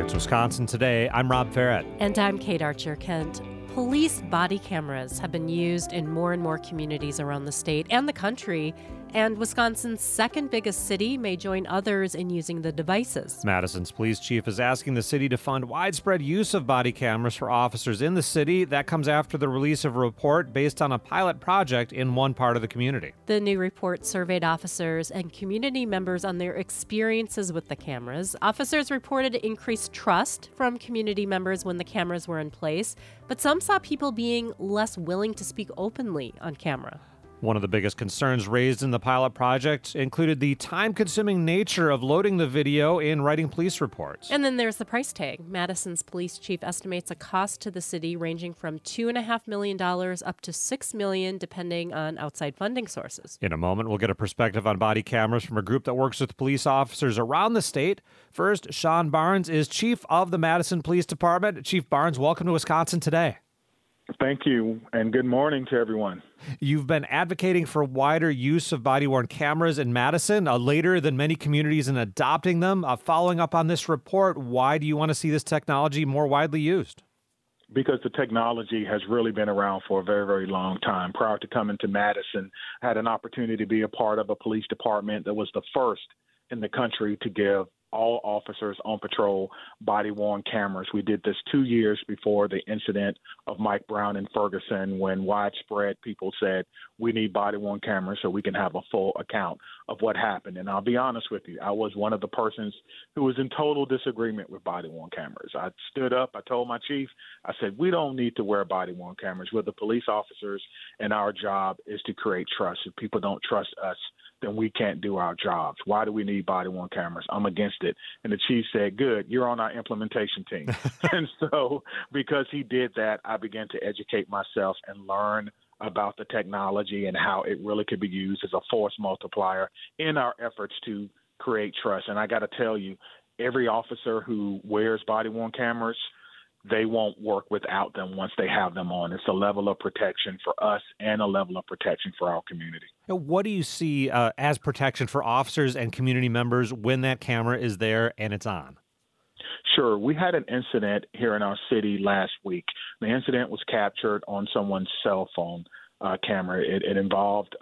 It's Wisconsin Today. I'm Rob Farrett. And I'm Kate Archer Kent. Police body cameras have been used in more and more communities around the state and the country, and Wisconsin's second biggest city may join others in using the devices. Madison's police chief is asking the city to fund widespread use of body cameras for officers in the city. That comes after the release of a report based on a pilot project in one part of the community. The new report surveyed officers and community members on their experiences with the cameras. Officers reported increased trust from community members when the cameras were in place, but some saw people being less willing to speak openly on camera. One of the biggest concerns raised in the pilot project included the time-consuming nature of loading the video and writing police reports. And then there's the price tag. Madison's police chief estimates a cost to the city ranging from $2.5 million up to $6 million, depending on outside funding sources. In a moment, we'll get a perspective on body cameras from a group that works with police officers around the state. First, Sean Barnes is chief of the Madison Police Department. Chief Barnes, welcome to Wisconsin Today. Thank you, and good morning to everyone. You've been advocating for wider use of body-worn cameras in Madison, later than many communities in adopting them. Following up on this report, why do you want to see this technology more widely used? Because the technology has really been around for a very, very long time. Prior to coming to Madison, I had an opportunity to be a part of a police department that was the first in the country to give all officers on patrol body-worn cameras. We did this 2 years before the incident of Mike Brown in Ferguson, when widespread people said, we need body-worn cameras so we can have a full account of what happened. And I'll be honest with you, I was one of the persons who was in total disagreement with body-worn cameras. I stood up, I told my chief, I said, we don't need to wear body-worn cameras. We're the police officers, and our job is to create trust. If people don't trust us, then we can't do our jobs. Why do we need body-worn cameras? I'm against it. And the chief said, good, you're on our implementation team. And so because he did that, I began to educate myself and learn about the technology and how it really could be used as a force multiplier in our efforts to create trust. And I got to tell you, every officer who wears body-worn cameras, they won't work without them once they have them on. It's a level of protection for us and a level of protection for our community. What do you see as protection for officers and community members when that camera is there and it's on? Sure. We had an incident here in our city last week. The incident was captured on someone's cell phone camera. It involved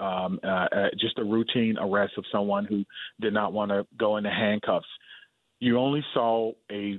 just a routine arrest of someone who did not want to go into handcuffs. You only saw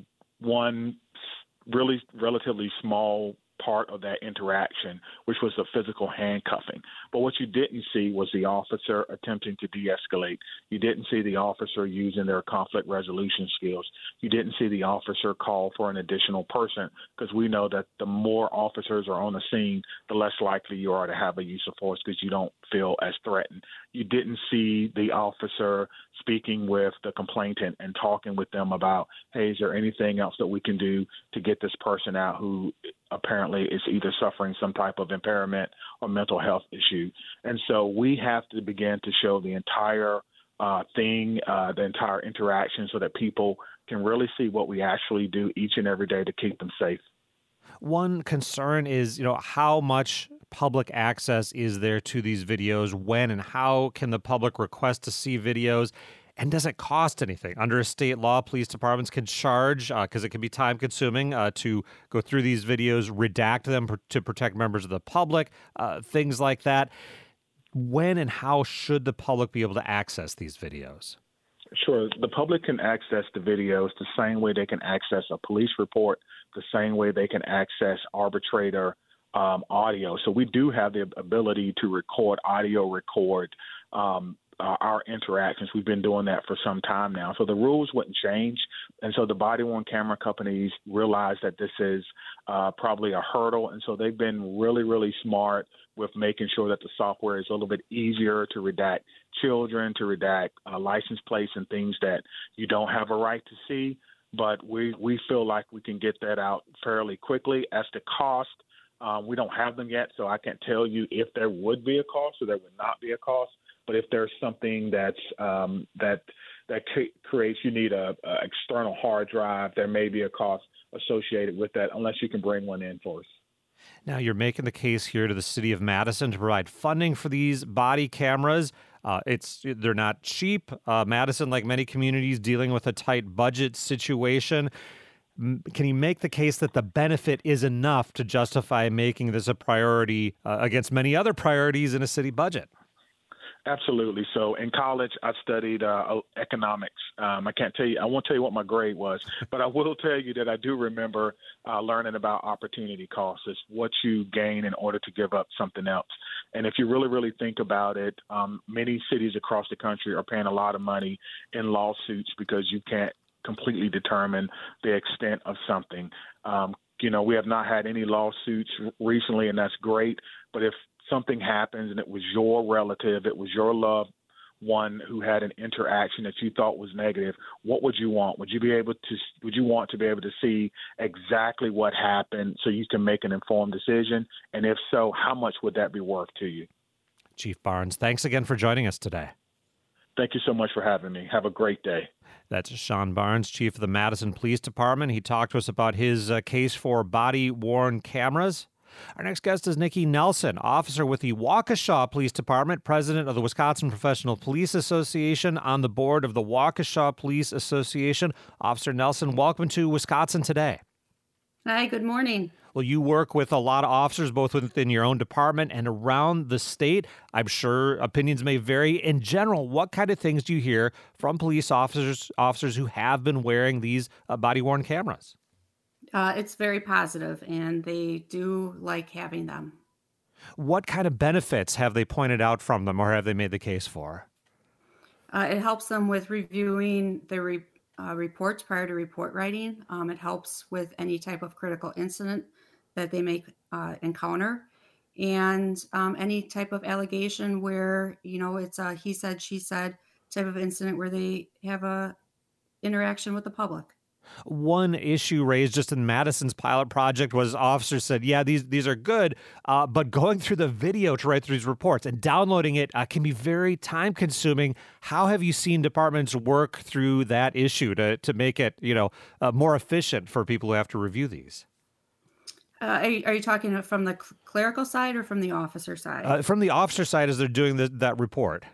one really relatively small part of that interaction, which was the physical handcuffing. But what you didn't see was the officer attempting to de-escalate. You didn't see the officer using their conflict resolution skills. You didn't see the officer call for an additional person, because we know that the more officers are on the scene, the less likely you are to have a use of force because you don't feel as threatened. You didn't see the officer speaking with the complainant and talking with them about, hey, is there anything else that we can do to get this person out who apparently is either suffering some type of impairment or mental health issue. And so we have to begin to show the entire the entire interaction, so that people can really see what we actually do each and every day to keep them safe. One concern is, how much public access is there to these videos? When and how can the public request to see videos? And does it cost anything? Under a state law, police departments can charge, because it can be time-consuming to go through these videos, redact them to protect members of the public, things like that. When and how should the public be able to access these videos? Sure. The public can access the videos the same way they can access a police report, the same way they can access arbitrator audio. So we do have the ability to audio record our interactions. We've been doing that for some time now. So the rules wouldn't change. And so the body-worn camera companies realize that this is probably a hurdle. And so they've been really, really smart with making sure that the software is a little bit easier to redact children, to redact license plates and things that you don't have a right to see. But we feel like we can get that out fairly quickly. As to cost, we don't have them yet, so I can't tell you if there would be a cost or there would not be a cost. But if there's something that's that creates, you need a external hard drive, there may be a cost associated with that, unless you can bring one in for us. Now, you're making the case here to the city of Madison to provide funding for these body cameras. They're not cheap. Madison, like many communities, dealing with a tight budget situation. Can he make the case that the benefit is enough to justify making this a priority against many other priorities in a city budget? Absolutely. So in college, I studied economics. I won't tell you what my grade was, but I will tell you that I do remember learning about opportunity costs. It's what you gain in order to give up something else. And if you really, really think about it, many cities across the country are paying a lot of money in lawsuits because you can't completely determine the extent of something. We have not had any lawsuits recently, and that's great. But if something happens and it was your relative, it was your loved one who had an interaction that you thought was negative, what would you want? Would you want to be able to see exactly what happened so you can make an informed decision? And if so, how much would that be worth to you? Chief Barnes, thanks again for joining us today. Thank you so much for having me. Have a great day. That's Sean Barnes, chief of the Madison Police Department. He talked to us about his case for body-worn cameras. Our next guest is Nikki Nelson, officer with the Waukesha Police Department, president of the Wisconsin Professional Police Association, on the board of the Waukesha Police Association. Officer Nelson, welcome to Wisconsin Today. Hi, good morning. Well, you work with a lot of officers, both within your own department and around the state. I'm sure opinions may vary. In general, what kind of things do you hear from police officers who have been wearing these body-worn cameras? It's very positive, and they do like having them. What kind of benefits have they pointed out from them, or have they made the case for? It helps them with reviewing their reports prior to report writing. It helps with any type of critical incident that they may encounter, and any type of allegation where, it's a he said, she said type of incident where they have a interaction with the public. One issue raised just in Madison's pilot project was officers said, yeah, these are good, but going through the video to write through these reports and downloading it can be very time consuming. How have you seen departments work through that issue to make it, more efficient for people who have to review these? Are you talking from the clerical side or from the officer side? From the officer side as they're doing that report.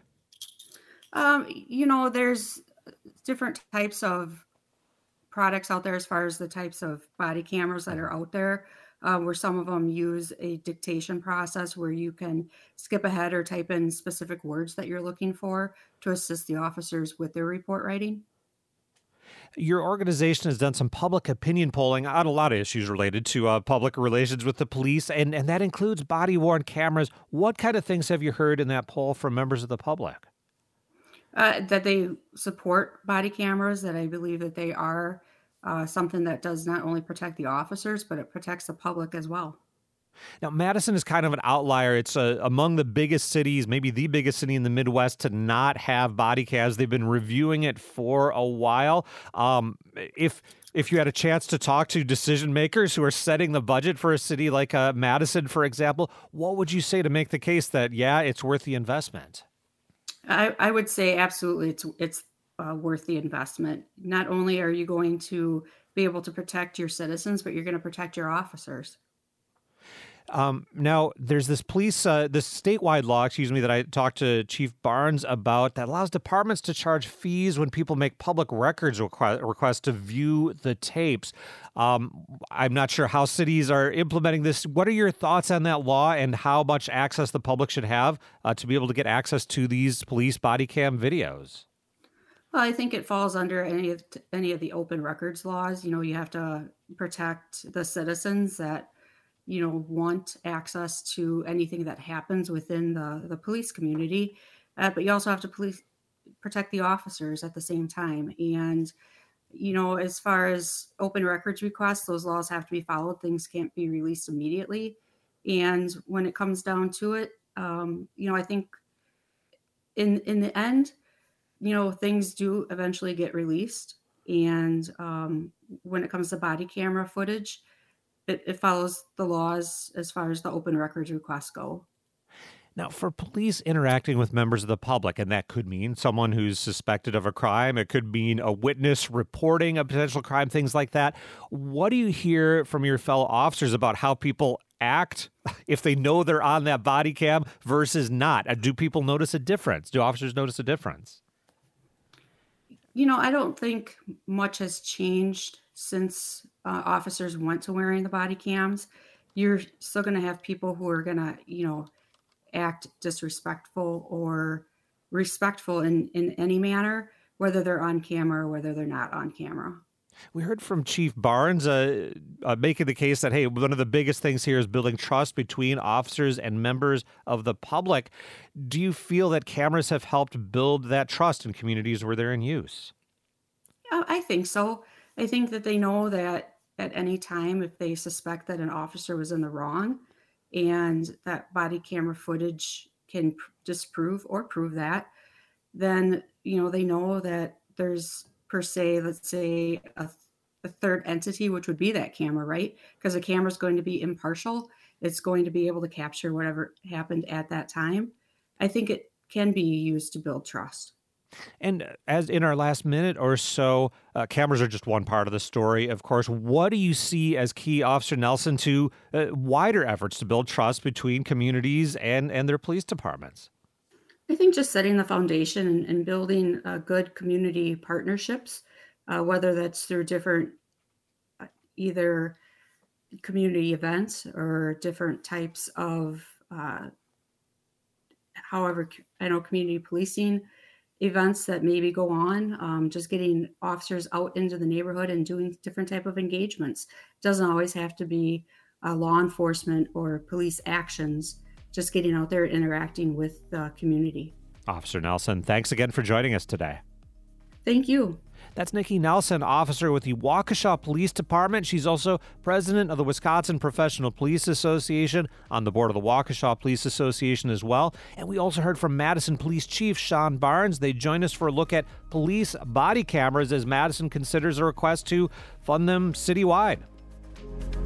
There's different types of products out there as far as the types of body cameras that are out there, where some of them use a dictation process where you can skip ahead or type in specific words that you're looking for to assist the officers with their report writing. Your organization has done some public opinion polling on a lot of issues related to public relations with the police, and that includes body-worn cameras. What kind of things have you heard in that poll from members of the public? That they support body cameras, that I believe that they are something that does not only protect the officers, but it protects the public as well. Now, Madison is kind of an outlier. It's among the biggest cities, maybe the biggest city in the Midwest to not have body cams. They've been reviewing it for a while. If you had a chance to talk to decision makers who are setting the budget for a city like Madison, for example, what would you say to make the case that, yeah, it's worth the investment? I would say absolutely it's worth the investment. Not only are you going to be able to protect your citizens, but you're going to protect your officers. Now, there's this statewide law, that I talked to Chief Barnes about that allows departments to charge fees when people make public records requests to view the tapes. I'm not sure how cities are implementing this. What are your thoughts on that law and how much access the public should have to be able to get access to these police body cam videos? Well, I think it falls under any of the open records laws. You have to protect the citizens that want access to anything that happens within the police community, but you also have to protect the officers at the same time. And, as far as open records requests, those laws have to be followed. Things can't be released immediately. And when it comes down to it, I think in the end, things do eventually get released. And when it comes to body camera footage, it follows the laws as far as the open records requests go. Now, for police interacting with members of the public, and that could mean someone who's suspected of a crime, it could mean a witness reporting a potential crime, things like that. What do you hear from your fellow officers about how people act if they know they're on that body cam versus not? Do people notice a difference? Do officers notice a difference? I don't think much has changed since officers went to wearing the body cams, you're still going to have people who are going to, act disrespectful or respectful in any manner, whether they're on camera or whether they're not on camera. We heard from Chief Barnes making the case that, hey, one of the biggest things here is building trust between officers and members of the public. Do you feel that cameras have helped build that trust in communities where they're in use? I think so. I think that they know that at any time, if they suspect that an officer was in the wrong and that body camera footage can disprove or prove that, then, they know that there's per se, let's say a third entity, which would be that camera, right? Because the camera is going to be impartial. It's going to be able to capture whatever happened at that time. I think it can be used to build trust. And as in our last minute or so, cameras are just one part of the story. Of course, what do you see as key, Officer Nelson, to wider efforts to build trust between communities and their police departments? I think just setting the foundation and building good community partnerships, whether that's through different either community events or different types of, community policing events that maybe go on, just getting officers out into the neighborhood and doing different type of engagements. It doesn't always have to be law enforcement or police actions, just getting out there interacting with the community. Officer Nelson, thanks again for joining us today. Thank you. That's Nikki Nelson, officer with the Waukesha Police Department. She's also president of the Wisconsin Professional Police Association, on the board of the Waukesha Police Association as well. And we also heard from Madison Police Chief Sean Barnes. They joined us for a look at police body cameras as Madison considers a request to fund them citywide.